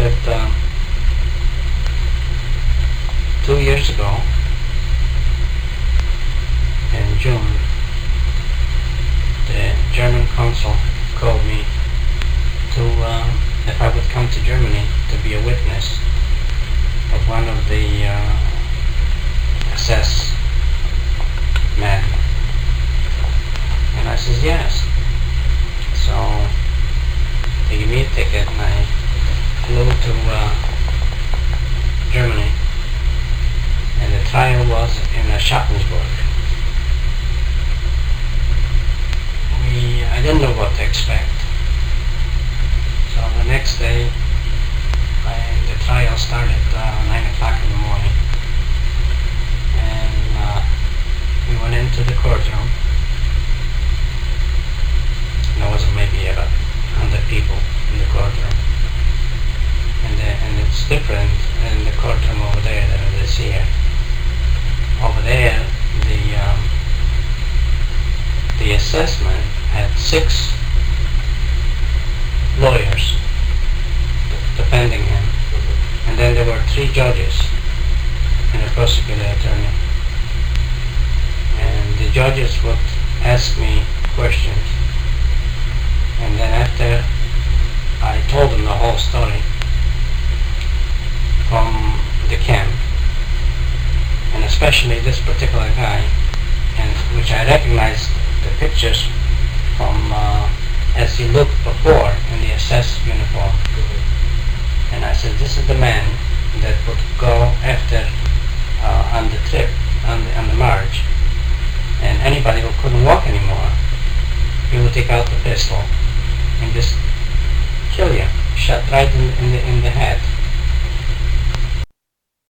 that 2 years ago, in June, the German consul called me to if I would come to Germany to be a witness of one of the SS men. And I says yes. So they gave me a ticket and I flew to Germany, and the trial was in Schaffensburg. I didn't know what to expect. So the next day the trial started 9 o'clock in the morning, and we went into the courtroom. There was maybe about 100 people in the courtroom, and it's different in the courtroom over there than it is here. Over there, the assessment had 6 lawyers defending him, and then there were 3 judges and a prosecuting attorney. And the judges would ask me questions, and then after I told them the whole story from the camp, and especially this particular guy, and which I recognized the pictures from as he looked before in the SS uniform. And I said, this is the man that would go after on the trip, on the march, and anybody who couldn't walk anymore, he would take out the pistol and just kill you, shot right in the head.